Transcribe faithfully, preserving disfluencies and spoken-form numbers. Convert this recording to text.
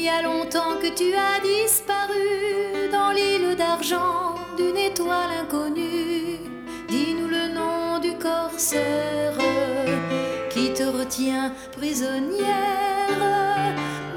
y a longtemps que tu as disparu dans l'île d'argent d'une étoile inconnue. Dis-nous le nom du corsaire qui te retient prisonnière.